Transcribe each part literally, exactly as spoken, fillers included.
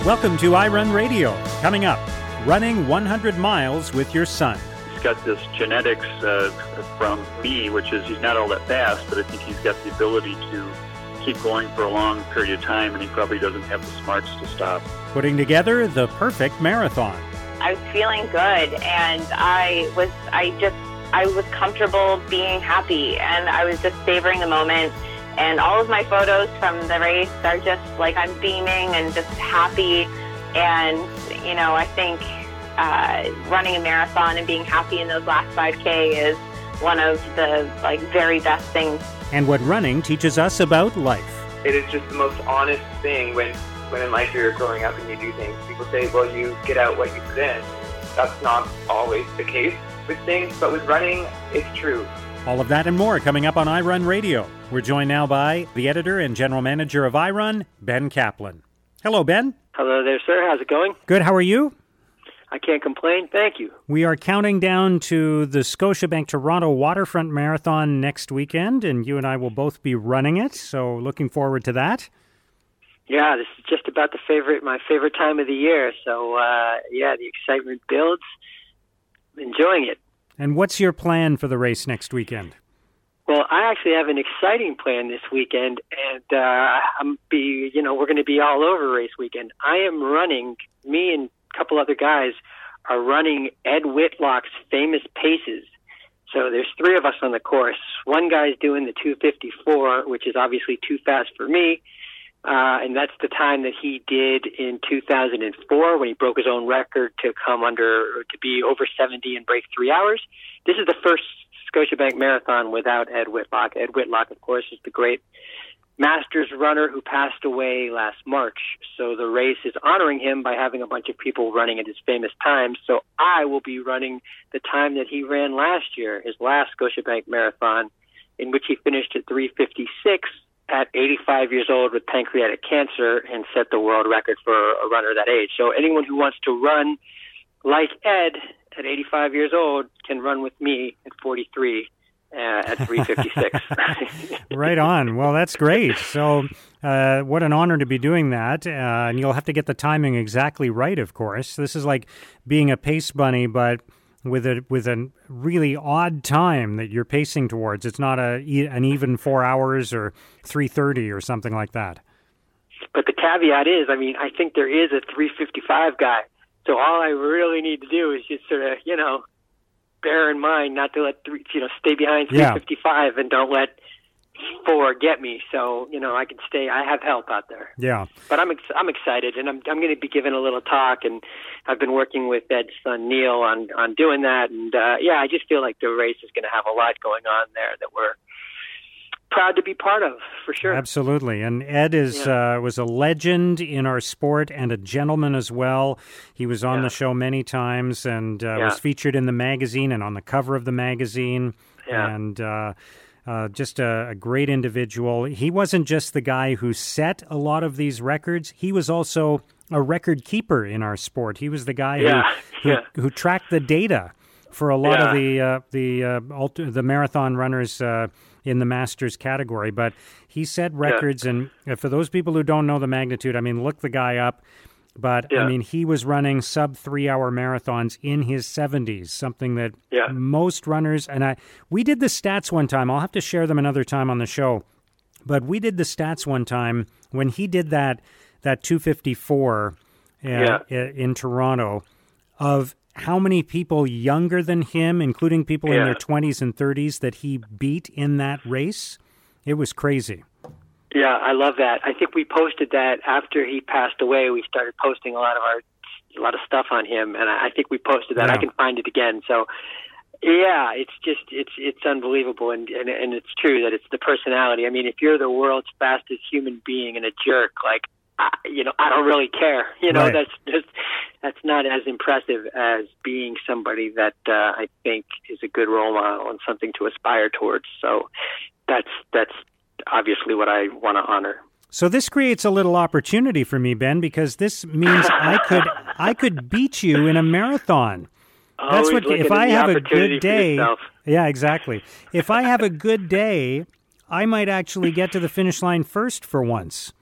Welcome to iRun Radio. Coming up, running one hundred miles with your son. He's got this genetics uh, from me, which is he's not all that fast, but I think he's got the ability to keep going for a long period of time, and he probably doesn't have the smarts to stop. Putting together the perfect marathon. I was feeling good, and I was, I just, I was comfortable being happy, and I was just savoring the moment. And all of my photos from the race are just like I'm beaming and just happy. And, you know, I think uh, running a marathon and being happy in those last five K is one of the, like, very best things. And what running teaches us about life. It is just the most honest thing when, when in life you're growing up and you do things. People say, well, you get out what you put in. That's not always the case with things, but with running, it's true. All of that and more coming up on iRun Radio. We're joined now by the editor and general manager of iRun, Ben Kaplan. Hello, Ben. Hello there, sir. How's it going? Good. How are you? I can't complain. Thank you. We are counting down to the Scotiabank Toronto Waterfront Marathon next weekend, and you and I will both be running it, so looking forward to that. Yeah, this is just about the favorite, my favorite time of the year, so uh, yeah, the excitement builds. Enjoying it. And what's your plan for the race next weekend? Well, I actually have an exciting plan this weekend, and uh, I'm be, you know, we're going to be all over race weekend. I am running, me and a couple other guys are running Ed Whitlock's famous paces. So there's three of us on the course. One guy's doing the two fifty-four, which is obviously too fast for me. Uh, and that's the time that he did in two thousand four when he broke his own record to come under, to be over seventy and break three hours. This is the first Scotiabank Marathon without Ed Whitlock. Ed Whitlock, of course, is the great Masters runner who passed away last March. So the race is honoring him by having a bunch of people running at his famous times. So I will be running the time that he ran last year, his last Scotiabank Marathon, in which he finished at three fifty-six. At eighty-five years old with pancreatic cancer and set the world record for a runner that age. So anyone who wants to run like Ed at eighty-five years old can run with me at forty-three uh, at three fifty-six. Right on. Well, that's great. So uh, what an honor to be doing that. Uh, and you'll have to get the timing exactly right, of course. This is like being a pace bunny, but with a with a really odd time that you're pacing towards. It's not a an even four hours or three thirty or something like that. But the caveat is, I mean, I think there is a three fifty-five guy. So all I really need to do is just sort of, you know, bear in mind not to let three, you know, stay behind three fifty-five and don't let four get me. So, you know, I can stay. I have help out there. Yeah. But I'm ex- I'm excited, and I'm I'm going to be giving a little talk, and I've been working with Ed's son Neil on on doing that, and uh, yeah, I just feel like the race is going to have a lot going on there that we're proud to be part of, for sure. Absolutely. And Ed is yeah. uh, was a legend in our sport and a gentleman as well. He was on yeah. the show many times and uh, yeah. was featured in the magazine and on the cover of the magazine. Yeah. And uh, uh, just a, a great individual. He wasn't just the guy who set a lot of these records. He was also a record keeper in our sport. He was the guy yeah. who, yeah. who who tracked the data for a lot yeah. of the uh, the uh, ultra, the marathon runners uh, in the Masters category. But he set records, yeah. and for those people who don't know the magnitude, I mean, look the guy up. But, yeah. I mean, he was running sub-three-hour marathons in his seventies, something that yeah. most runners, and I we did the stats one time. I'll have to share them another time on the show. But we did the stats one time when he did that that two fifty-four uh, yeah. in Toronto of how many people younger than him, including people yeah. in their twenties and thirties, that he beat in that race. It was crazy. Yeah, I love that. I think we posted that after he passed away. We started posting a lot of our, a lot of stuff on him, and I think we posted that. Yeah. I can find it again. So, yeah, it's just it's it's unbelievable, and, and and it's true that it's the personality. I mean, if you're the world's fastest human being and a jerk, like I, you know, I don't really care. You know, right. that's just that's not as impressive as being somebody that uh, I think is a good role model and something to aspire towards. So, that's that's. obviously what I want to honor. So this creates a little opportunity for me, Ben, because this means I could I could beat you in a marathon. That's Always what if I have a good day. For yeah, exactly. If I have a good day, I might actually get to the finish line first for once.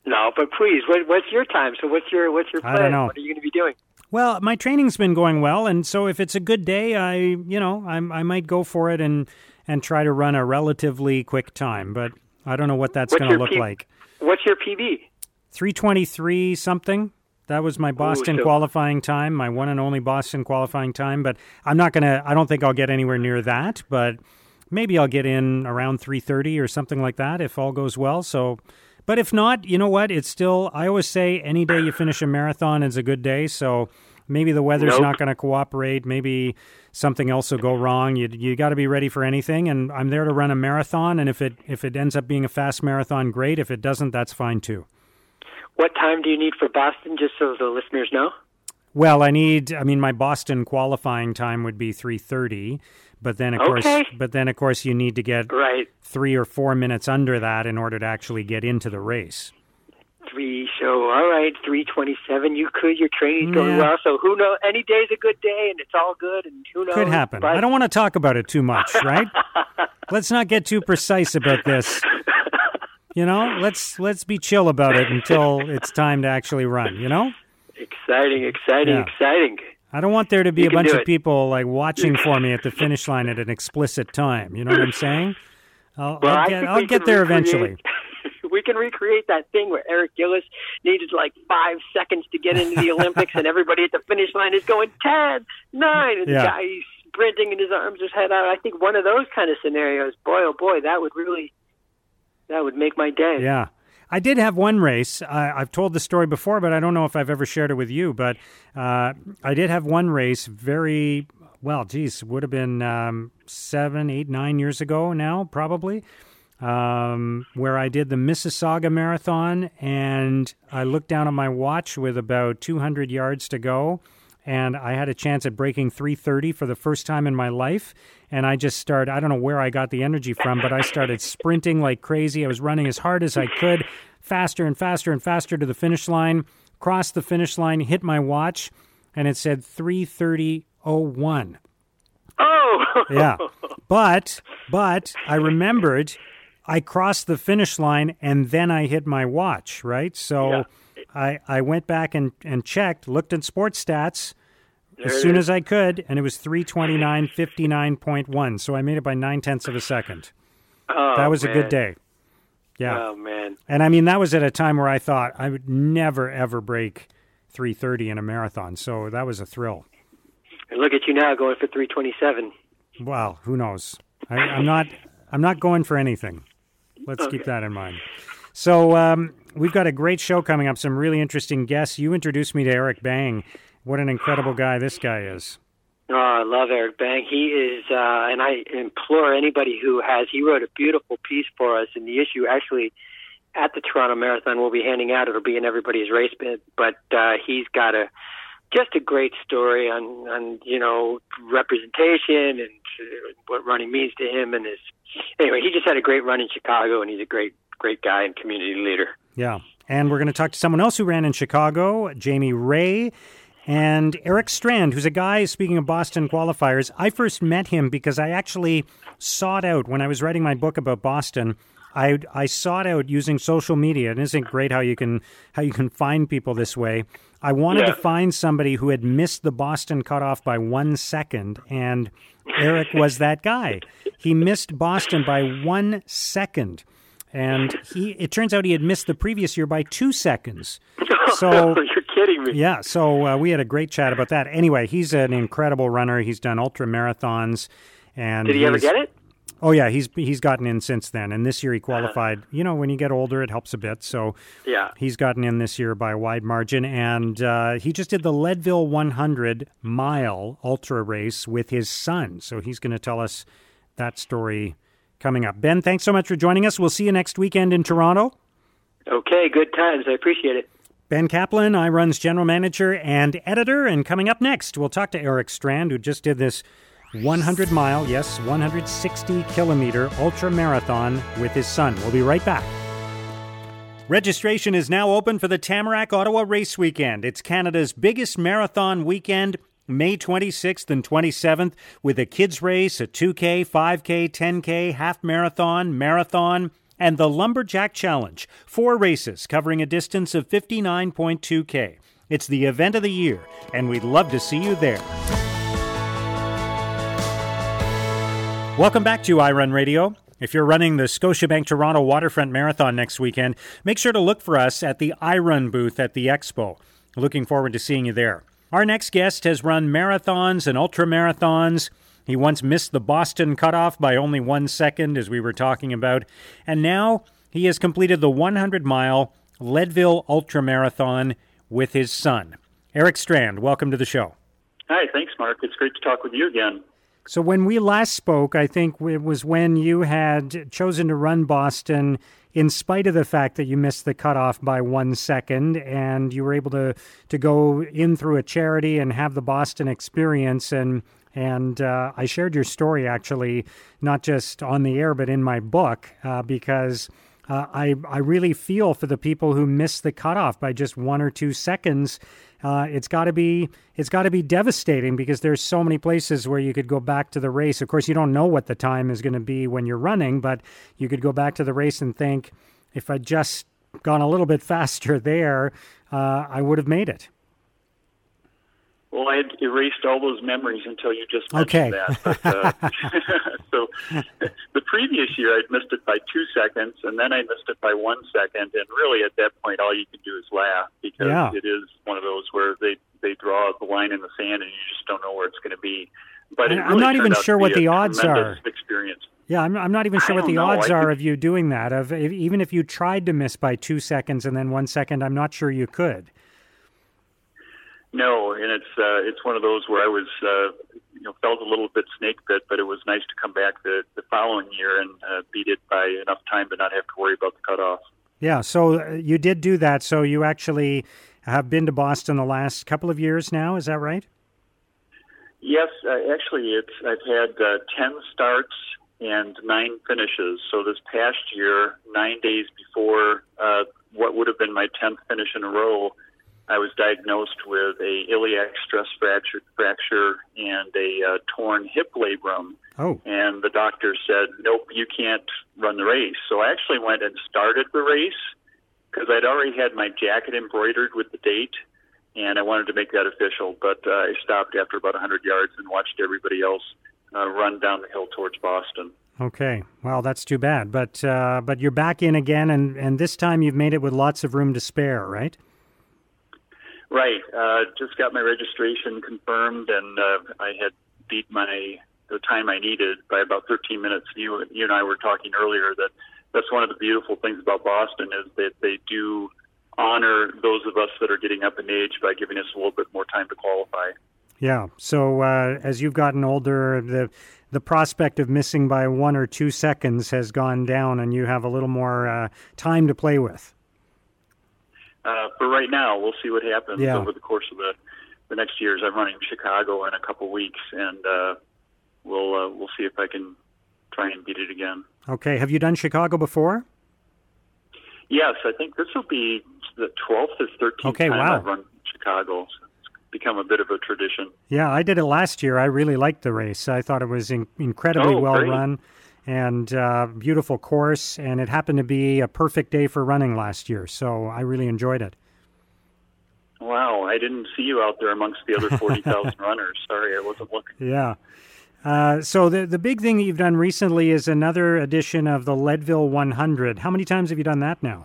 No, but please, what, what's your time? So what's your what's your plan? I don't know. What are you going to be doing? Well, my training's been going well, and so if it's a good day, I you know I I might go for it and and try to run a relatively quick time, but I don't know what that's going to look P- like. What's your P B? three twenty-three something. That was my Boston Ooh, so- qualifying time, my one and only Boston qualifying time. But I'm not going to, I don't think I'll get anywhere near that. But maybe I'll get in around three thirty or something like that if all goes well. So, but if not, you know what? It's still, I always say any day you finish a marathon is a good day. So maybe the weather's Nope. not going to cooperate. Maybe something else will go wrong. You you got to be ready for anything. And I'm there to run a marathon. And if it if it ends up being a fast marathon, great. If it doesn't, that's fine too. What time do you need for Boston, just so the listeners know? Well, I need, I mean, my Boston qualifying time would be three thirty, but then, of Okay. course, but then, of course, you need to get Right. three or four minutes under that in order to actually get into the race. Three, so all right, three twenty-seven. You could, your training's going Yeah. well. So who knows? Any day's a good day, and it's all good. And who knows? Could happen. But- I don't want to talk about it too much, right? Let's not get too precise about this. You know, let's let's be chill about it until it's time to actually run, you know? Exciting, exciting, Yeah. exciting. I don't want there to be You a can bunch do of it. people like watching for me at the finish line at an explicit time. You know what I'm saying? I'll, Well, I'll I get, think I'll we get can there recreate- eventually. We can recreate that thing where Eric Gillis needed like five seconds to get into the Olympics, and everybody at the finish line is going ten, nine, and Yeah. the guy sprinting and his arms just head out. I think one of those kind of scenarios, boy, oh boy, that would really, that would make my day. Yeah. I did have one race. I, I've told the story before, but I don't know if I've ever shared it with you. But uh, I did have one race very, well, geez, would have been um, seven, eight, nine years ago now, probably, um, where I did the Mississauga Marathon. And I looked down at my watch with about two hundred yards to go. And I had a chance at breaking three thirty for the first time in my life. And I just started, I don't know where I got the energy from, but I started sprinting like crazy. I was running as hard as I could, faster and faster and faster to the finish line, crossed the finish line, hit my watch, and it said three thirty oh one. Oh! Yeah. But, but I remembered I crossed the finish line and then I hit my watch, right? So Yeah. I, I went back and, and checked, looked at sports stats There as it soon is. as I could, and it was three twenty-nine fifty-nine point one. So I made it by nine-tenths of a second. Oh, That was man. a good day. Yeah. Oh, man. And I mean, that was at a time where I thought I would never, ever break three thirty in a marathon. So that was a thrill. And look at you now going for three twenty-seven. Well, who knows? I, I'm not. I'm not going for anything. Let's keep Okay. that in mind. So um, we've got a great show coming up. Some really interesting guests. You introduced me to Eric Bang. What an incredible guy this guy is. Oh, I love Eric Bang. He is, uh, and I implore anybody who has, he wrote a beautiful piece for us, and the issue actually at the Toronto Marathon we'll be handing out. It'll be in everybody's race bid, but uh, he's got a just a great story on, on you know, representation and uh, what running means to him. And his anyway, he just had a great run in Chicago, and he's a great, great guy and community leader. Yeah. And we're going to talk to someone else who ran in Chicago, Jamie Ray, and Eric Strand, who's a guy, speaking of Boston qualifiers. I first met him because I actually sought out, when I was writing my book about Boston, I I sought out using social media. And isn't it great how you can how you can find people this way? I wanted Yeah. to find somebody who had missed the Boston cutoff by one second, and Eric was that guy. He missed Boston by one second. And he it turns out he had missed the previous year by two seconds. So You're kidding me. yeah, so uh, we had a great chat about that. Anyway, he's an incredible runner. He's done ultra marathons, and Did he ever he's- get it? Oh yeah, he's he's gotten in since then. And this year he qualified. You know, when you get older, it helps a bit. So Yeah. he's gotten in this year by a wide margin, and uh, he just did the Leadville one hundred mile ultra race with his son. So he's going to tell us that story coming up. Ben, thanks so much for joining us. We'll see you next weekend in Toronto. Okay, good times. I appreciate it. Ben Kaplan, iRun's general manager and editor. And coming up next, we'll talk to Eric Strand, who just did this one hundred mile, yes, one hundred sixty kilometer ultra marathon with his son. We'll be right back. Registration is now open for the Tamarack Ottawa Race Weekend. It's Canada's biggest marathon weekend, May twenty-sixth and twenty-seventh, with a kids race, a two K, five K, ten K, half marathon, marathon, and the Lumberjack Challenge, four races covering a distance of fifty-nine point two K. It's the event of the year, and we'd love to see you there. Welcome back to iRun Radio. If you're running the Scotiabank Toronto Waterfront Marathon next weekend, make sure to look for us at the iRun booth at the Expo. Looking forward to seeing you there. Our next guest has run marathons and ultramarathons. He once missed the Boston cutoff by only one second, as we were talking about. And now he has completed the hundred-mile Leadville Ultramarathon with his son. Eric Strand, welcome to the show. Hi, thanks, Mark. It's great to talk with you again. So when we last spoke, I think it was when you had chosen to run Boston in spite of the fact that you missed the cutoff by one second, and you were able to, to go in through a charity and have the Boston experience. And and uh, I shared your story, actually, not just on the air, but in my book, uh, because uh, I, I really feel for the people who miss the cutoff by just one or two seconds. Uh, it's got to be it's got to be devastating because there's so many places where you could go back to the race. Of course, you don't know what the time is going to be when you're running, but you could go back to the race and think, if I'd just gone a little bit faster there, uh, I would have made it. Well, I had erased all those memories until you just mentioned okay. that. But, uh, so the previous year, I'd missed it by two seconds, and then I missed it by one second. And really, at that point, all you can do is laugh because yeah. it is one of those where they, they draw the line in the sand, and you just don't know where it's going to be. But it really I'm not even sure what the odds are. Experience. Yeah, I'm, I'm not even sure what the know. odds I are could... of you doing that. Of if, even if you tried to miss by two seconds and then one second, I'm not sure you could. No, and it's uh, it's one of those where I was uh, you know felt a little bit snake bit, but it was nice to come back the, the following year and uh, beat it by enough time to not have to worry about the cutoff. Yeah, so you did do that. So you actually have been to Boston the last couple of years now. Is that right? Yes, uh, actually, it's I've had uh, ten starts and nine finishes. So this past year, nine days before uh, what would have been my tenth finish in a row, I was diagnosed with a iliac stress fracture, fracture and a uh, torn hip labrum. Oh. And the doctor said, nope, you can't run the race. So I actually went and started the race because I'd already had my jacket embroidered with the date, and I wanted to make that official. But uh, I stopped after about one hundred yards and watched everybody else uh, run down the hill towards Boston. Okay. Well, that's too bad. But uh, but you're back in again, and, and this time you've made it with lots of room to spare, right? Right. Uh, just got my registration confirmed, and uh, I had beat my the time I needed by about thirteen minutes. You, you and I were talking earlier that that's one of the beautiful things about Boston is that they do honor those of us that are getting up in age by giving us a little bit more time to qualify. Yeah. So uh, as you've gotten older, the the prospect of missing by one or two seconds has gone down, and you have a little more uh, time to play with. Uh, for right now, we'll see what happens yeah. over the course of the, the next years. I'm running Chicago in a couple weeks, and uh, we'll uh, we'll see if I can try and beat it again. Okay. Have you done Chicago before? Yes, I think this will be the twelfth or thirteenth okay, time wow. I've run Chicago. So it's become a bit of a tradition. Yeah, I did it last year. I really liked the race. I thought it was in- incredibly oh, well great. run. And uh, beautiful course, and it happened to be a perfect day for running last year, so I really enjoyed it. Wow, I didn't see you out there amongst the other forty thousand runners. Sorry, I wasn't looking. Yeah. Uh, so the the big thing that you've done recently is another edition of the Leadville one hundred. How many times have you done that now?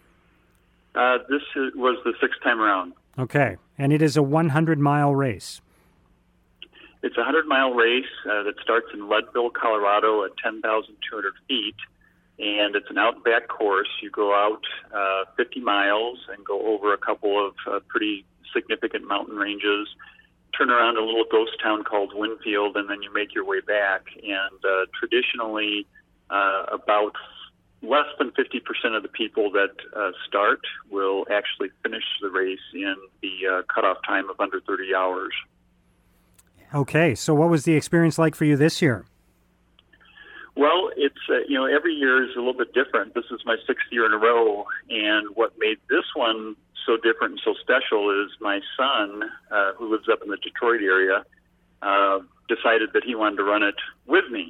Uh, this is, was the sixth time around. Okay, and it is a hundred-mile race. It's a hundred-mile race uh, that starts in Leadville, Colorado at ten thousand two hundred feet, and it's an outback course. You go out uh, fifty miles and go over a couple of uh, pretty significant mountain ranges, turn around a little ghost town called Winfield, and then you make your way back. And uh, traditionally, uh, about less than fifty percent of the people that uh, start will actually finish the race in the uh, cutoff time of under thirty hours. Okay, so what was the experience like for you this year? Well, it's, uh, you know, every year is a little bit different. This is my sixth year in a row, and what made this one so different and so special is my son, uh, who lives up in the Detroit area, uh, decided that he wanted to run it with me.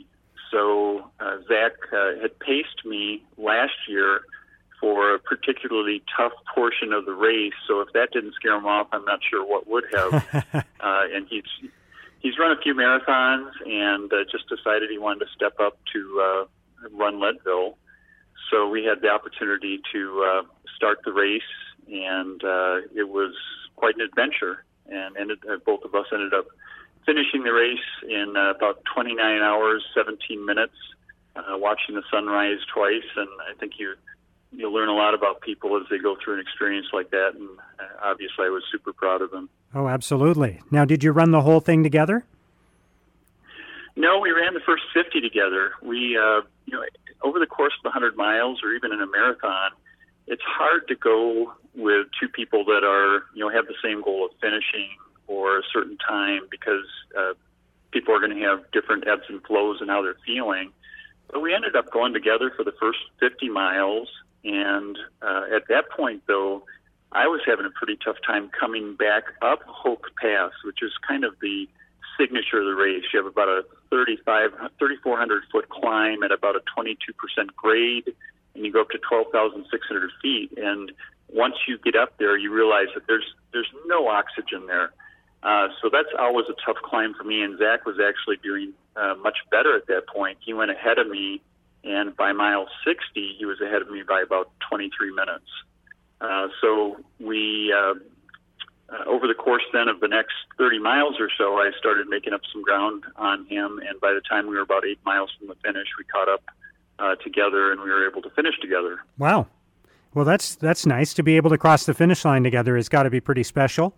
So uh, Zach uh, had paced me last year for a particularly tough portion of the race. So if that didn't scare him off, I'm not sure what would have. uh, and he's he's run a few marathons and uh, just decided he wanted to step up to uh, run Leadville. So we had the opportunity to uh, start the race, and uh, it was quite an adventure. And ended, uh, both of us ended up finishing the race in uh, about twenty-nine hours, seventeen minutes, uh, watching the sunrise twice. And I think you, you'll learn a lot about people as they go through an experience like that. And uh, obviously I was super proud of them. Oh, absolutely. Now, did you run the whole thing together? No, we ran the first fifty together. We, uh, you know, over the course of one hundred miles or even in a marathon, it's hard to go with two people that are, you know, have the same goal of finishing or a certain time, because uh, people are going to have different ebbs and flows in how they're feeling. But we ended up going together for the first fifty miles, and uh, at that point, though, I was having a pretty tough time coming back up Hoke Pass, which is kind of the signature of the race. You have about a thirty-five, thirty-four hundred foot climb at about a twenty-two percent grade, and you go up to twelve thousand six hundred feet. And once you get up there, you realize that there's there's no oxygen there. Uh, so that's always a tough climb for me. And Zach was actually doing uh, much better at that point. He went ahead of me, and by mile sixty, he was ahead of me by about twenty-three minutes. Uh, so we, uh, uh, over the course then of the next thirty miles or so, I started making up some ground on him. And by the time we were about eight miles from the finish, we caught up uh, together, and we were able to finish together. Wow. Well, that's that's nice. To be able to cross the finish line together has got to be pretty special.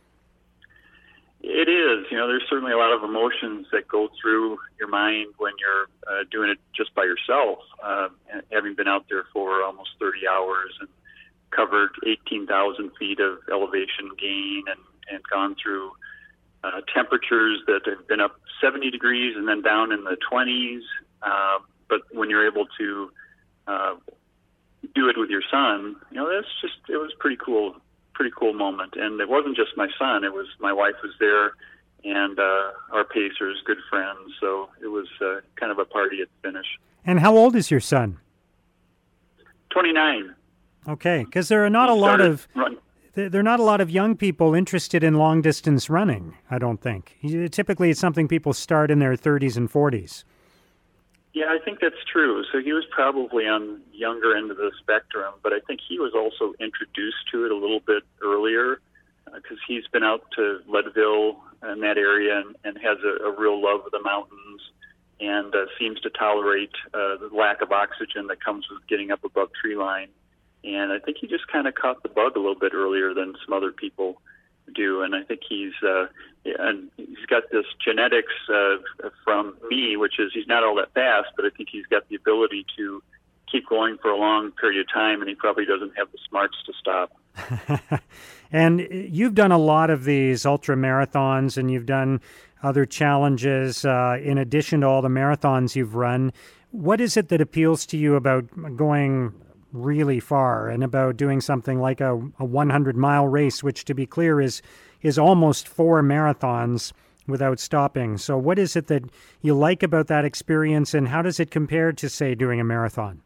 It is. You know, there's certainly a lot of emotions that go through your mind when you're uh, doing it just by yourself. Uh, having been out there for almost thirty hours and covered eighteen thousand feet of elevation gain and, and gone through uh, temperatures that have been up seventy degrees and then down in the twenties. Uh, but when you're able to uh, do it with your son, you know, that's just, it was pretty cool. Pretty cool moment. And it wasn't just my son, it was my wife was there, and uh, our pacers, good friends. So it was uh, kind of a party at the finish. And how old is your son? twenty-nine. Okay, because there are not he a lot of run. there are not a lot of young people interested in long distance running, I don't think. Typically it's something people start in their thirties and forties. Yeah, I think that's true. So he was probably on the younger end of the spectrum, but I think he was also introduced to it a little bit earlier because uh, he's been out to Leadville in that area and, and has a, a real love of the mountains and uh, seems to tolerate uh, the lack of oxygen that comes with getting up above tree line. And I think he just kind of caught the bug a little bit earlier than some other people do. And I think he's uh, and he's got this genetics uh, from me, which is he's not all that fast, but I think he's got the ability to keep going for a long period of time, and he probably doesn't have the smarts to stop. And you've done a lot of these ultra marathons, and you've done other challenges uh, in addition to all the marathons you've run. What is it that appeals to you about going really far and about doing something like a, a hundred mile race, which, to be clear, is is almost four marathons without stopping? So what is it that you like about that experience, and how does it compare to, say, doing a marathon?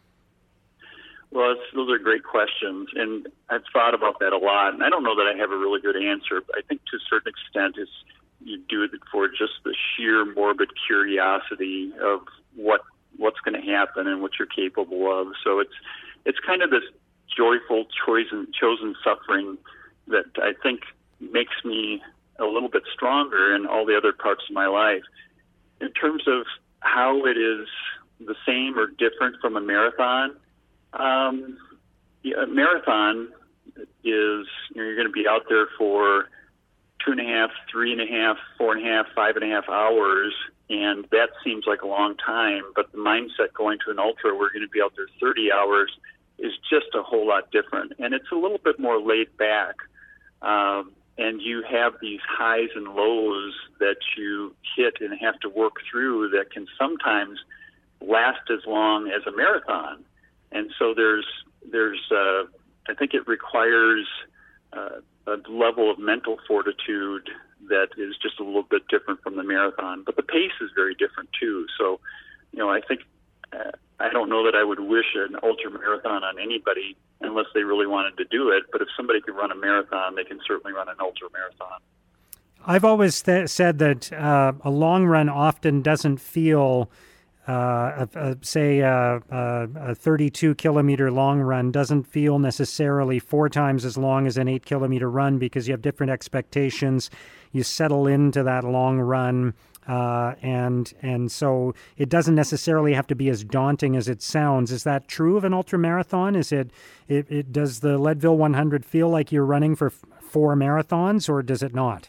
Well, it's, those are great questions, and I've thought about that a lot, and I don't know that I have a really good answer, but I think to a certain extent it's, you do it for just the sheer morbid curiosity of what what's going to happen and what you're capable of. So it's it's kind of this joyful chosen, chosen suffering that I think makes me a little bit stronger in all the other parts of my life. In terms of how it is the same or different from a marathon, um, yeah, a marathon is, you know, you're going to be out there for two and a half, three and a half, four and a half, five and a half hours, and that seems like a long time, but the mindset going to an ultra, we're going to be out there thirty hours, is just a whole lot different. And it's a little bit more laid back. Um, and you have these highs and lows that you hit and have to work through that can sometimes last as long as a marathon. And so there's, there's, uh, I think it requires uh, a level of mental fortitude that is just a little bit different from the marathon, but the pace is very different too. So you know, I think uh, I don't know that I would wish an ultra marathon on anybody unless they really wanted to do it. But if somebody could run a marathon, they can certainly run an ultra marathon. I've always th- said that uh, a long run often doesn't feel, uh, a, a, say, a, a, a thirty-two kilometer long run doesn't feel necessarily four times as long as an eight kilometer run because you have different expectations. You settle into that long run, uh, and and so it doesn't necessarily have to be as daunting as it sounds. Is that true of an ultra marathon? Is it, it, it does the Leadville one hundred feel like you're running for f- four marathons, or does it not?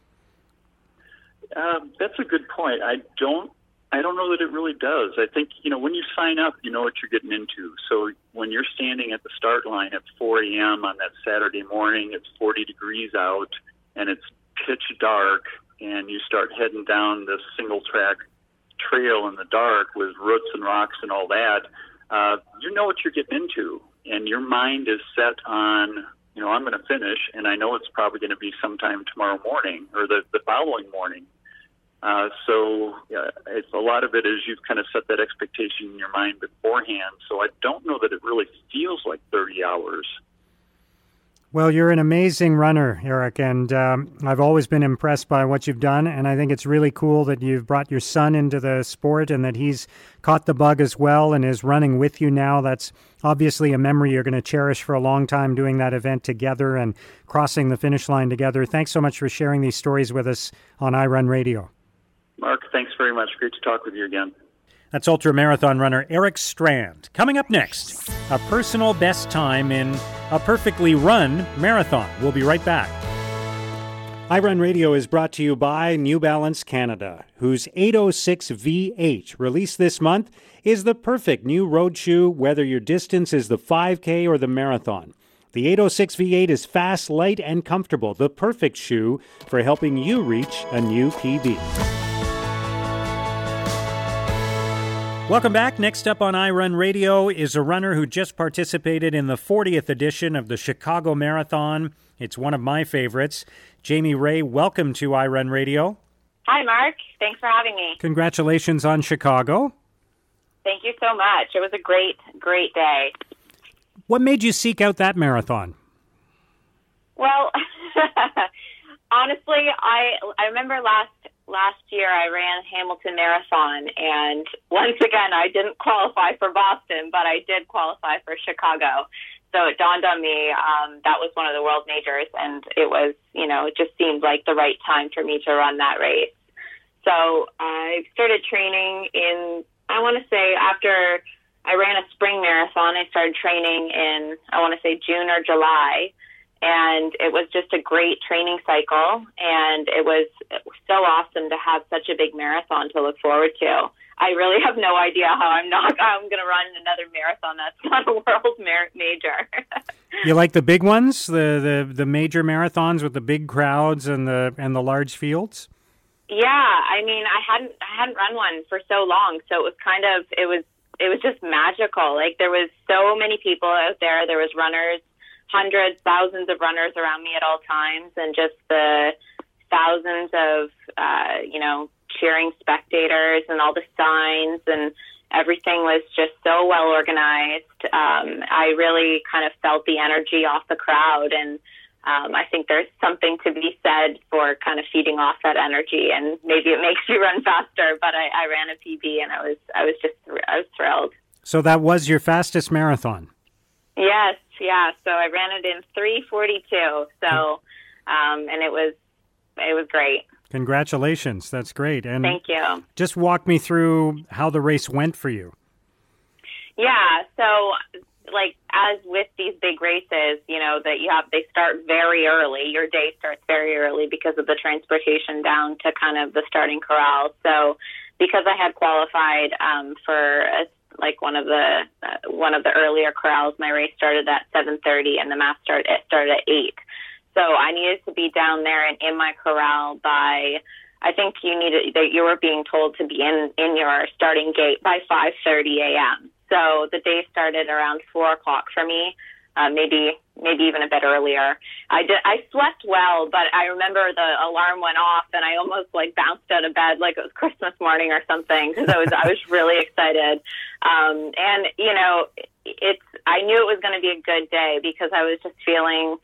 Um, that's a good point. I don't, I don't know that it really does. I think, you know, when you sign up, you know what you're getting into. So when you're standing at the start line at four a.m. on that Saturday morning, it's forty degrees out and it's pitch dark, and you start heading down this single track trail in the dark with roots and rocks and all that, uh, you know what you're getting into, and your mind is set on, you know, I'm going to finish, and I know it's probably going to be sometime tomorrow morning or the, the following morning. Uh, so uh, it's, a lot of it is you've kind of set that expectation in your mind beforehand. So I don't know that it really feels like thirty hours. Well, you're an amazing runner, Eric, and um, I've always been impressed by what you've done, and I think it's really cool that you've brought your son into the sport and that he's caught the bug as well and is running with you now. That's obviously a memory you're going to cherish for a long time, doing that event together and crossing the finish line together. Thanks so much for sharing these stories with us on iRun Radio. Mark, thanks very much. Great to talk with you again. That's ultramarathon runner Eric Strand. Coming up next, a personal best time in a perfectly run marathon. We'll be right back. iRun Radio is brought to you by New Balance Canada, whose eight oh six V eight, released this month, is the perfect new road shoe whether your distance is the five K or the marathon. The eight oh six V eight is fast, light, and comfortable, the perfect shoe for helping you reach a new P B. Welcome back. Next up on iRun Radio is a runner who just participated in the fortieth edition of the Chicago Marathon. It's one of my favorites. Jamie Ray, welcome to iRun Radio. Hi, Mark. Thanks for having me. Congratulations on Chicago. Thank you so much. It was a great, great day. What made you seek out that marathon? Well, honestly, I I remember last last year I ran Hamilton Marathon, and once again I didn't qualify for Boston, but I did qualify for Chicago. So it dawned on me um, that was one of the world majors, and it was, you know, it just seemed like the right time for me to run that race. So I started training in, I want to say after I ran a spring marathon, I started training in, I want to say June or July. And it was just a great training cycle, and it was, it was so awesome to have such a big marathon to look forward to. I really have no idea how I'm not I'm going to run another marathon that's not a world mar- major. You like the big ones, the, the the major marathons with the big crowds and the and the large fields? Yeah, I mean, I hadn't I hadn't run one for so long, so it was kind of it was it was just magical. Like there was so many people out there. There was runners. Hundreds, thousands of runners around me at all times, and just the thousands of, uh, you know, cheering spectators and all the signs, and everything was just so well organized. Um, I really kind of felt the energy off the crowd, and um, I think there's something to be said for kind of feeding off that energy, and maybe it makes you run faster, but I, I ran a P B, and I was, I was just, I was thrilled. So that was your fastest marathon? Yes. Yeah, so I ran it in three forty-two. So, um, and it was it was great. Congratulations! That's great. And thank you. Just walk me through how the race went for you. Yeah. So, like as with these big races, you know that you have they start very early. Your day starts very early because of the transportation down to kind of the starting corral. So, because I had qualified um, for a like one of the uh, one of the earlier corrals, my race started at seven thirty, and the mass start it started at eight. So I needed to be down there and in my corral by, I think you needed that you were being told to be in in your starting gate by five thirty a.m. So the day started around four o'clock for me. uh, maybe maybe even a bit earlier. I did, I slept well, but I remember the alarm went off and I almost like bounced out of bed like it was Christmas morning or something because I was I was really excited. Um, and you know, it's I knew it was going to be a good day because I was just feeling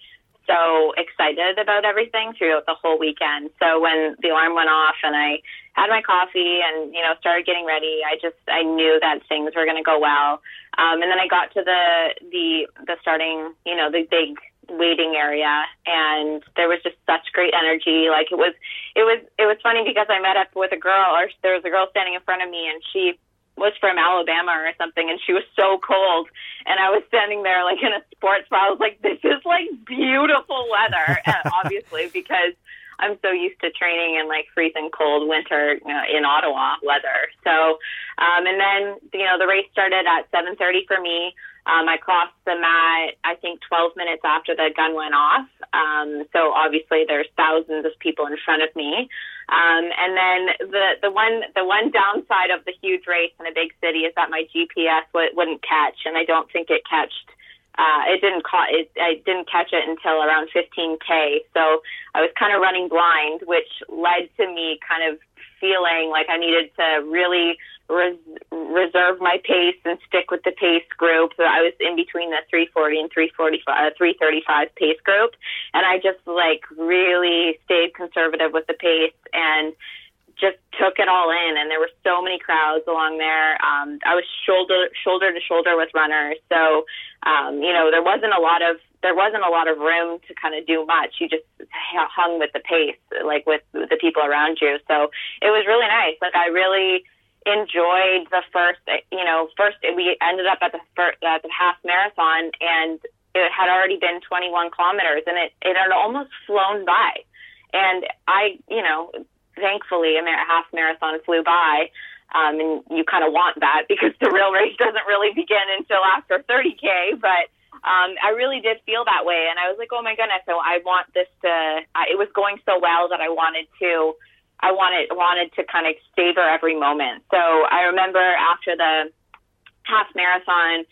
so excited about everything throughout the whole weekend. So when the alarm went off and I had my coffee and, you know, started getting ready, I just, I knew that things were going to go well. Um, and then I got to the, the, the starting, you know, the big waiting area, and there was just such great energy. Like it was, it was, it was funny because I met up with a girl, or there was a girl standing in front of me, and she was from Alabama or something, and she was so cold, and I was standing there like in a sports bra. I was like, this is like beautiful weather, and obviously because I'm so used to training in like freezing cold winter, you know, in Ottawa weather. So, um, and then, you know, the race started at seven thirty for me. Um, I crossed the mat, I think, twelve minutes after the gun went off. Um, so obviously there's thousands of people in front of me. Um, and then the, the one, the one downside of the huge race in a big city is that my G P S w- wouldn't catch. And I don't think it catched, uh, it didn't ca- it, I didn't catch it until around fifteen K. So I was kind of running blind, which led to me kind of feeling like I needed to really res- reserve my pace and stick with the pace group. So I was in between the three forty and three forty-five, three thirty-five pace group. And I just like really stayed conservative with the pace and just took it all in. And there were so many crowds along there. Um, I was shoulder, shoulder to shoulder with runners. So, um, you know, there wasn't a lot of, there wasn't a lot of room to kind of do much. You just hung with the pace, like with the people around you. So it was really nice. Like I really enjoyed the first, you know, first we ended up at the first, at the half marathon, and it had already been twenty-one kilometers, and it, it had almost flown by. And I, you know, thankfully a mar- half marathon flew by. Um, and you kind of want that because the real race doesn't really begin until after thirty K, but Um, I really did feel that way, and I was like, "Oh my goodness!" So I want this to. Uh, it was going so well that I wanted to. I wanted wanted to kind of savor every moment. So I remember after the half marathon,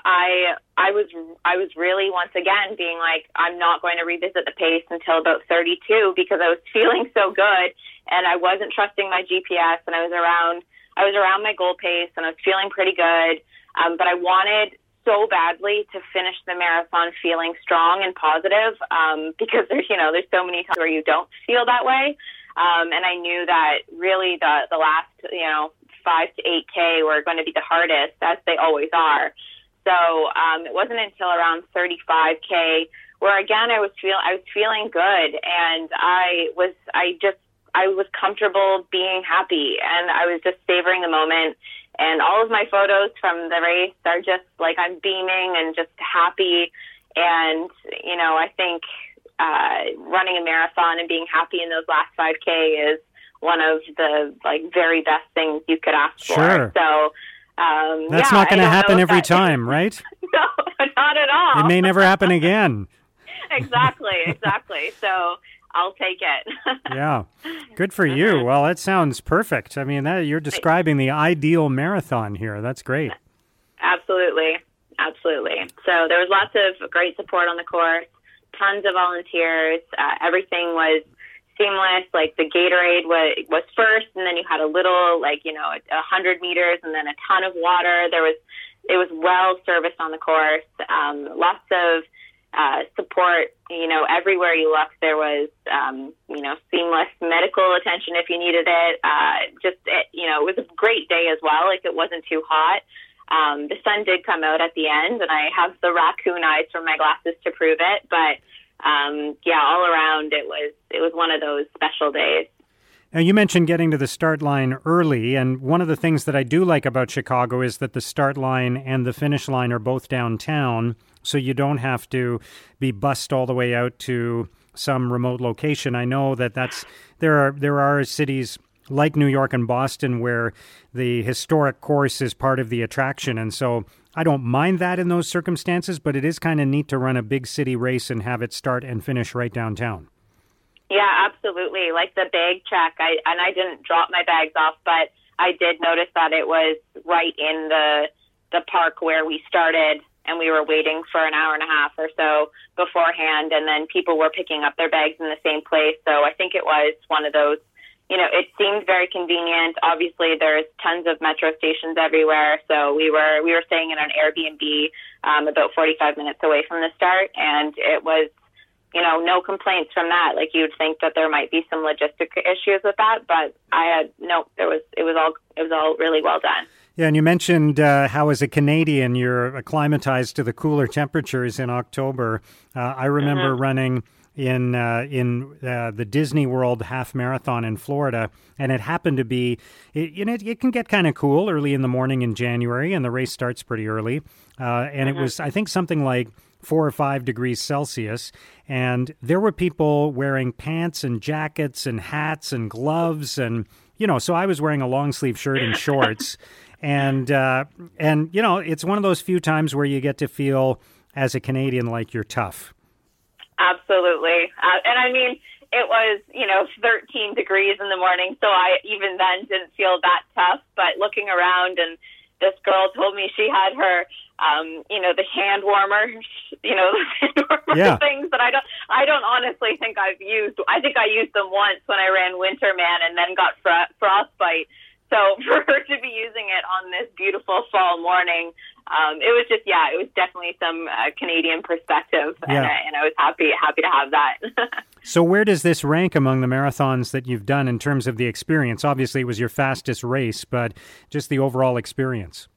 I I was I was really once again being like, I'm not going to revisit the pace until about thirty-two because I was feeling so good, and I wasn't trusting my G P S, and I was around I was around my goal pace, and I was feeling pretty good, um, but I wanted so badly to finish the marathon feeling strong and positive, um, because there's, you know, there's so many times where you don't feel that way. Um, and I knew that really the, the last, you know, five to eight K were going to be the hardest, as they always are. So, um, it wasn't until around thirty-five K where again, I was feel, I was feeling good, and I was, I just, I was comfortable being happy, and I was just savoring the moment. And all of my photos from the race are just like I'm beaming and just happy. And, you know, I think uh, running a marathon and being happy in those last five K is one of the, like, very best things you could ask sure. for. So, um, That's yeah, not going to happen every that, time, right? No, not at all. It may never happen again. Exactly, exactly. So I'll take it. Yeah. Good for you. Well, that sounds perfect. I mean, that you're describing the ideal marathon here. That's great. Absolutely. Absolutely. So there was lots of great support on the course, tons of volunteers. Uh, everything was seamless. Like the Gatorade was, was first, and then you had a little, like, you know, a hundred meters and then a ton of water. There was, it was well serviced on the course. Um, lots of Uh, support, you know, everywhere you looked, there was, um, you know, seamless medical attention if you needed it. Uh, just, it, you know, it was a great day as well. Like, it wasn't too hot. Um, the sun did come out at the end, and I have the raccoon eyes from my glasses to prove it. But, um, yeah, all around, it was, it was one of those special days. Now, you mentioned getting to the start line early, and one of the things that I do like about Chicago is that the start line and the finish line are both downtown, so you don't have to be bussed all the way out to some remote location. I know that that's there are there are cities like New York and Boston where the historic course is part of the attraction, and so I don't mind that in those circumstances, but it is kind of neat to run a big city race and have it start and finish right downtown. Yeah, absolutely. Like the bag check, I and I didn't drop my bags off, but I did notice that it was right in the the park where we started and we were waiting for an hour and a half or so beforehand, and then people were picking up their bags in the same place. So I think it was one of those, you know, it seemed very convenient. Obviously, there's tons of metro stations everywhere, so we were we were staying in an Airbnb um, about forty-five minutes away from the start, and it was, you know, no complaints from that. Like, you'd think that there might be some logistic issues with that, but I had no. There was it was all it was all really well done. Yeah, and you mentioned uh, how, as a Canadian, you're acclimatized to the cooler temperatures in October. Uh, I remember mm-hmm. running in uh, in uh, the Disney World half marathon in Florida, and it happened to be, it, you know, it can get kind of cool early in the morning in January, and the race starts pretty early. Uh, and mm-hmm. it was, I think, something like four or five degrees Celsius, and there were people wearing pants and jackets and hats and gloves, and, you know, so I was wearing a long sleeve shirt and shorts. And, uh, and you know, it's one of those few times where you get to feel, as a Canadian, like you're tough. Absolutely. Uh, and I mean, it was, you know, thirteen degrees in the morning, so I even then didn't feel that tough. But looking around, and this girl told me she had her, um, you know, the hand warmers, you know, the hand warmer yeah. things that I don't, I don't honestly think I've used. I think I used them once when I ran Winterman and then got fr- frostbite. So for her to be using it on this beautiful fall morning, um, it was just, yeah, it was definitely some uh, Canadian perspective, yeah. and, I, and I was happy happy to have that. So where does this rank among the marathons that you've done in terms of the experience? Obviously, it was your fastest race, but just the overall experience.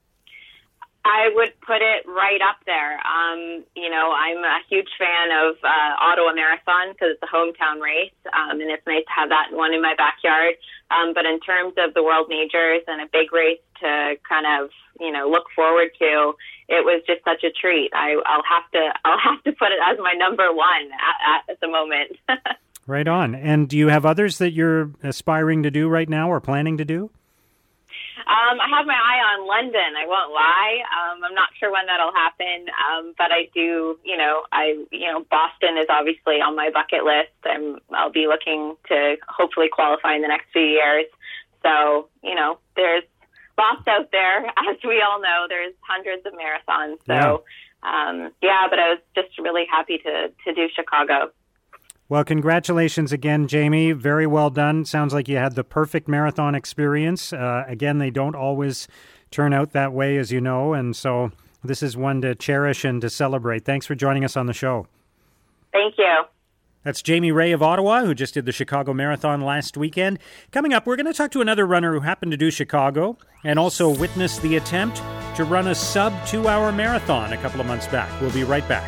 I would put it right up there. Um, you know, I'm a huge fan of uh, Ottawa Marathon because it's a hometown race, um, and it's nice to have that one in my backyard. Um, but in terms of the World Majors and a big race to kind of, you know, look forward to, it was just such a treat. I, I'll have to, I'll have to put it as my number one at, at the moment. Right on. And do you have others that you're aspiring to do right now or planning to do? Um, I have my eye on London. I won't lie. Um, I'm not sure when that'll happen, um, but I do. You know, I you know Boston is obviously on my bucket list. I'm I'll be looking to hopefully qualify in the next few years. So you know, there's lots out there, as we all know. There's hundreds of marathons. So yeah, um, yeah but I was just really happy to to do Chicago. Well, congratulations again, Jamie. Very well done. Sounds like you had the perfect marathon experience. Uh, again, they don't always turn out that way, as you know, and so this is one to cherish and to celebrate. Thanks for joining us on the show. Thank you. That's Jamie Ray of Ottawa, who just did the Chicago Marathon last weekend. Coming up, we're going to talk to another runner who happened to do Chicago and also witnessed the attempt to run a sub-two-hour marathon a couple of months back. We'll be right back.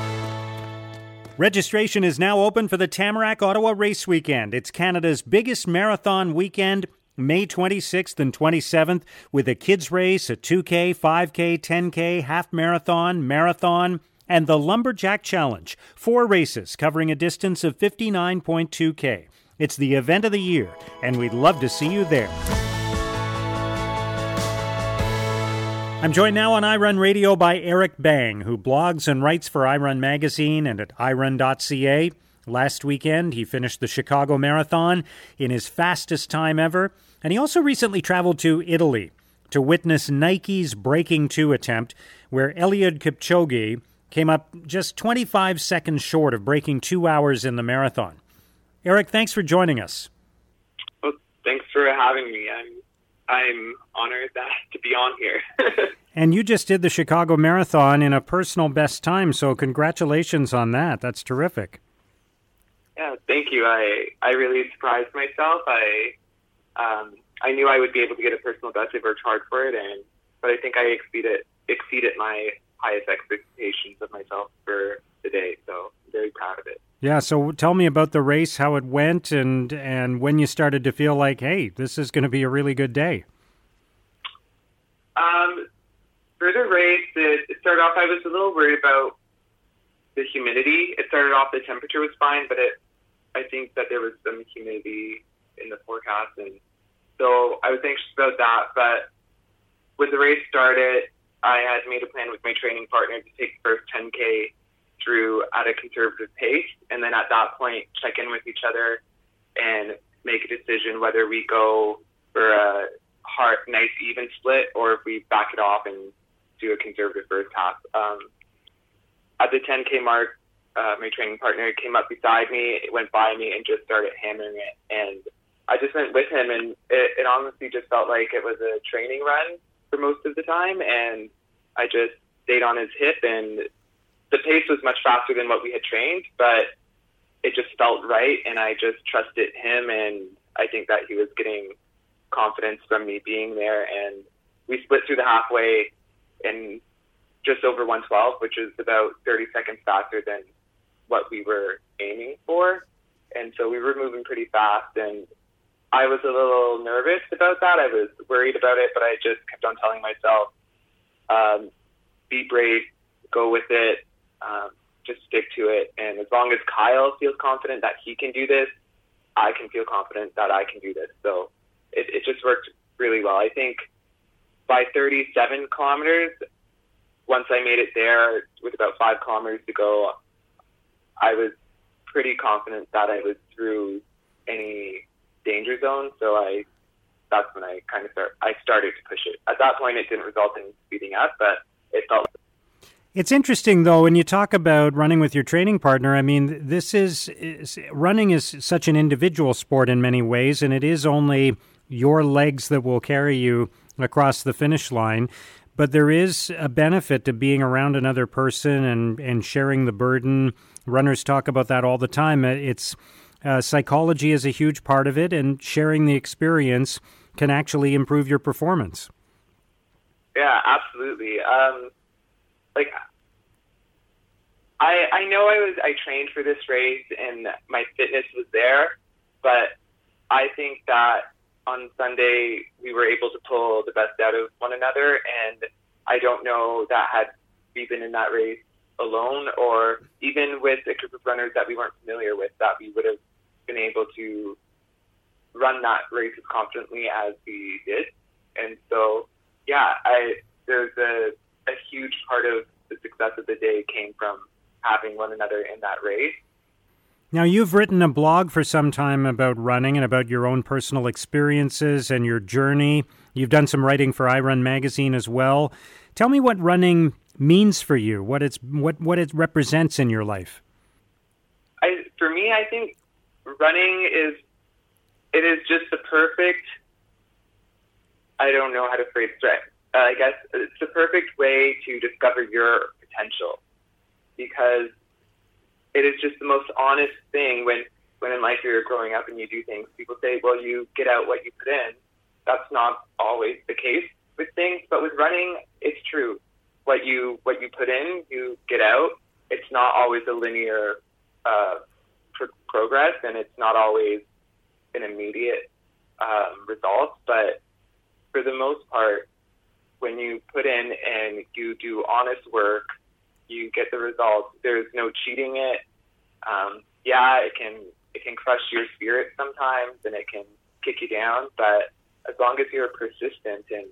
Registration is now open for the Tamarack Ottawa Race Weekend. It's Canada's biggest marathon weekend, May twenty-sixth and twenty-seventh, with a kids race, a two K, five K, ten K, half marathon, marathon, and the Lumberjack Challenge. Four races covering a distance of fifty-nine point two K. It's the event of the year, and we'd love to see you there. I'm joined now on iRun Radio by Eric Bang, who blogs and writes for iRun Magazine and at i run dot c a. Last weekend, he finished the Chicago Marathon in his fastest time ever, and he also recently traveled to Italy to witness Nike's Breaking Two attempt, where Eliud Kipchoge came up just twenty-five seconds short of breaking two hours in the marathon. Eric, thanks for joining us. Well, thanks for having me. I'm I'm honored that, to be on here. And you just did the Chicago Marathon in a personal best time, so congratulations on that. That's terrific. Yeah, thank you. I, I really surprised myself. I um, I knew I would be able to get a personal best. I worked hard for it, and but I think I exceeded exceeded my highest expectations of myself for the day. So I'm very proud of it. Yeah, so tell me about the race, how it went, and, and when you started to feel like, hey, this is going to be a really good day. Um, for the race, it, it started off, I was a little worried about the humidity. It started off, the temperature was fine, but it, I think that there was some humidity in the forecast, and so I was anxious about that. But when the race started, I had made a plan with my training partner to take the first ten K through at a conservative pace, and then at that point check in with each other and make a decision whether we go for a hard, nice, even split, or if we back it off and do a conservative first half. Um, at the ten K mark, uh, my training partner came up beside me, went by me, and just started hammering it. And I just went with him, and it, it honestly just felt like it was a training run for most of the time. And I just stayed on his hip, and the pace was much faster than what we had trained, but it just felt right, and I just trusted him, and I think that he was getting confidence from me being there. And we split through the halfway in just over one twelve, which is about thirty seconds faster than what we were aiming for. And so we were moving pretty fast, and I was a little nervous about that. I was worried about it, but I just kept on telling myself, um, be brave, go with it, um, just stick to it. And as long as Kyle feels confident that he can do this, I can feel confident that I can do this. So it, it just worked really well. I think by thirty-seven kilometers, once I made it there with about five kilometers to go, I was pretty confident that I was through any danger zone. So I, that's when I kind of start, I started to push it. At that point, it didn't result in speeding up, but it felt. It's interesting, though, when you talk about running with your training partner. I mean, this is, is running is such an individual sport in many ways, and it is only your legs that will carry you across the finish line. But there is a benefit to being around another person and, and sharing the burden. Runners talk about that all the time. It's uh, psychology is a huge part of it, and sharing the experience can actually improve your performance. Yeah, absolutely. Um, like, I I know I was I trained for this race and my fitness was there, but I think that on Sunday we were able to pull the best out of one another, and I don't know that had we been in that race alone, or even with a group of runners that we weren't familiar with, that we would have been able to run that race as confidently as we did. And so, yeah, I there's a, a huge part of the success of the day came from having one another in that race. Now, you've written a blog for some time about running and about your own personal experiences and your journey. You've done some writing for I Run magazine as well. Tell me what running means for you, what it's what, what it represents in your life. I, for me, I think running is, it is just the perfect, I don't know how to phrase it, uh, I guess it's the perfect way to discover your potential, because it is just the most honest thing when, when in life you're growing up and you do things. People say, well, you get out what you put in. That's not always the case with things, but with running, it's true. What you what you put in, you get out. It's not always a linear uh, pro- progress, and it's not always an immediate um, result. But for the most part, when you put in and you do honest work, you get the results. There's no cheating it. Um, yeah, it can it can crush your spirit sometimes, and it can kick you down. But as long as you're persistent and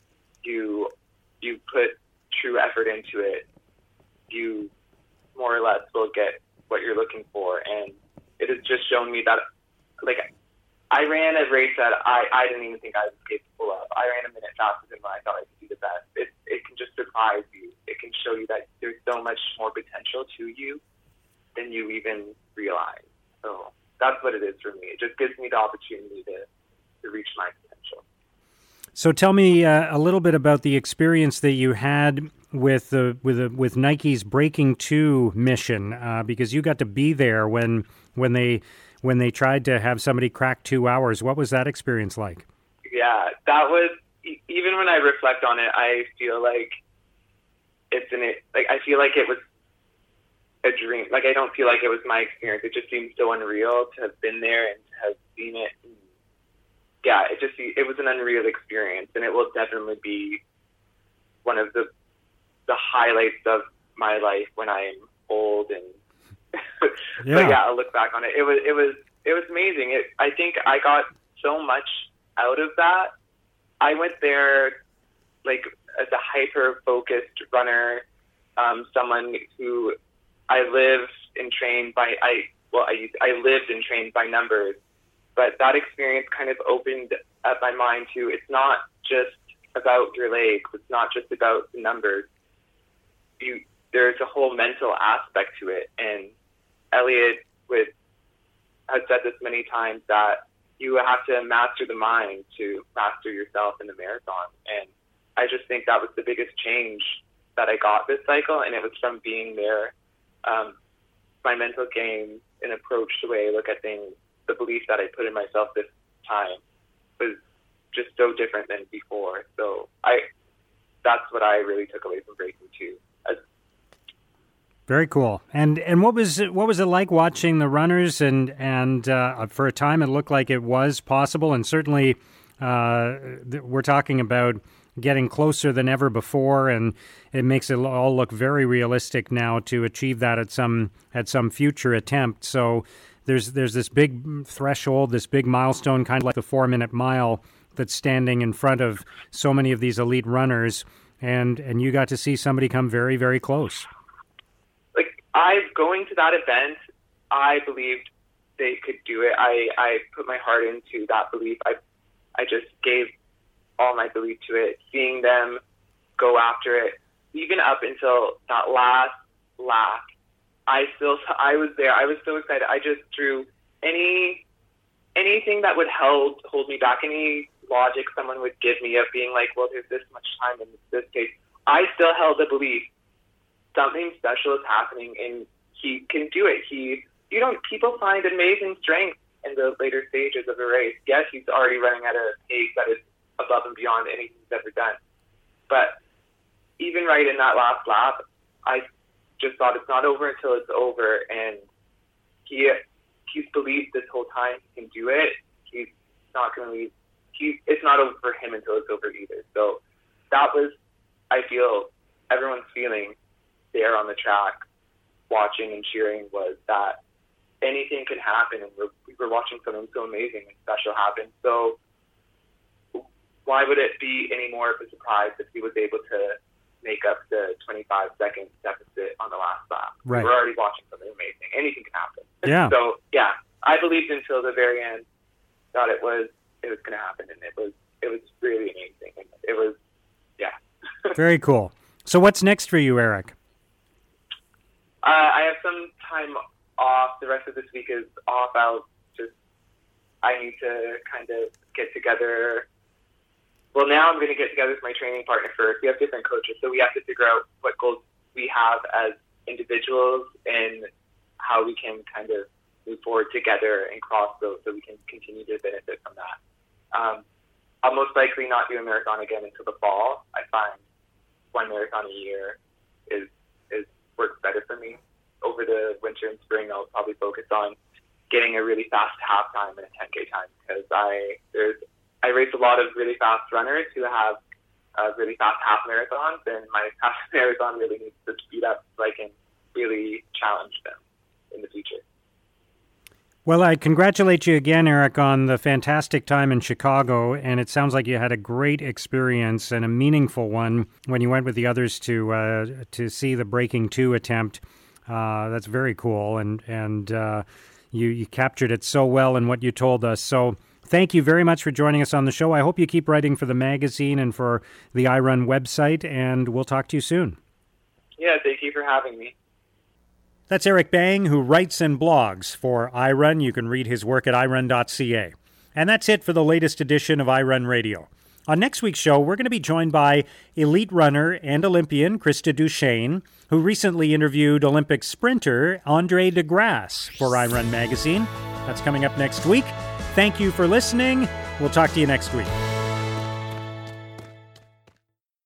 you you put true effort into it, you more or less will get what you're looking for. And it has just shown me that, like, I ran a race that I, I didn't even think I was capable of. I ran a minute faster than what I thought I could do the best. It, it can just surprise you. It can show you that there's so much more potential to you than you even realize. So that's what it is for me. It just gives me the opportunity to, to reach my potential. So tell me uh, a little bit about the experience that you had with the with the, with Nike's Breaking Two mission, uh, because you got to be there when when they when they tried to have somebody crack two hours. What was that experience like? Yeah, that was, even when I reflect on it, I feel like it's an like I feel like it was a dream. Like, I don't feel like it was my experience. It just seems so unreal to have been there and to have seen it. Yeah, it just it was an unreal experience, and it will definitely be one of the the highlights of my life when I'm old. And yeah. But yeah, I'll look back on it. It was it was it was amazing. It, I think I got so much out of that. I went there like as a hyper focused runner, um, someone who I lived and trained by I well I I lived and trained by numbers. But that experience kind of opened up my mind to, it's not just about your legs. It's not just about the numbers. You there's a whole mental aspect to it, and Elliot would has said this many times that you have to master the mind to master yourself in the marathon. And I just think that was the biggest change that I got this cycle, and it was from being there. Um, my mental game and approach, the way I look at things, the belief that I put in myself this time was just so different than before. So I, that's what I really took away from breaking two. As, Very cool. And and what was it, what was it like watching the runners? And and uh, for a time, it looked like it was possible. And certainly, uh, we're talking about getting closer than ever before, and it makes it all look very realistic now to achieve that at some at some future attempt. So there's there's this big threshold, this big milestone, kind of like the four minute mile, that's standing in front of so many of these elite runners, and and you got to see somebody come very, very close. Like, I going to that event, I believed they could do it. I, I put my heart into that belief. I I just gave all my belief to it. Seeing them go after it, even up until that last lap, I still I was there. I was so excited. I just threw any anything that would hold hold me back, any logic someone would give me of being like, well, there's this much time in this case. I still held the belief something special is happening, and he can do it. He, you don't. People find amazing strength in the later stages of a race. Yes, he's already running at a pace that is above and beyond anything he's ever done. But even right in that last lap, I just thought it's not over until it's over, and he he's believed this whole time he can do it. He's not going to leave. He, it's not over for him until it's over either. So that was, I feel, everyone's feeling there on the track, watching and cheering, was that anything can happen, and we're, we were watching something so amazing and special happen. So why would it be any more of a surprise if he was able to make up the twenty-five second deficit on the last lap? Right. We're already watching something amazing. Anything can happen. Yeah. So yeah, I believed until the very end that it was it was going to happen, and it was it was really amazing. And it was yeah. Very cool. So what's next for you, Eric? Uh, I have some time off. The rest of this week is off. I'll just I need to kind of get together. Well, now I'm going to get together with my training partner first. We have different coaches, so we have to figure out what goals we have as individuals and how we can kind of move forward together and cross those so we can continue to benefit from that. Um, I'll most likely not do a marathon again until the fall. I find one marathon a year is is works better for me. Over the winter and spring, I'll probably focus on getting a really fast half time and a ten K time, because I there's I race a lot of really fast runners who have uh, really fast half marathons, and my half marathon really needs to speed up so I can really challenge them in the future. Well, I congratulate you again, Eric, on the fantastic time in Chicago, and it sounds like you had a great experience and a meaningful one when you went with the others to uh, to see the Breaking Two attempt. Uh, that's very cool, and and uh, you you captured it so well in what you told us. So thank you very much for joining us on the show. I hope you keep writing for the magazine and for the iRun website, and we'll talk to you soon. Yeah, thank you for having me. That's Eric Bang, who writes and blogs for iRun. You can read his work at i run dot c a. And that's it for the latest edition of iRun Radio. On next week's show, we're going to be joined by elite runner and Olympian Krista Duchesne, who recently interviewed Olympic sprinter Andre De Grasse for iRun Magazine. That's coming up next week. Thank you for listening. We'll talk to you next week.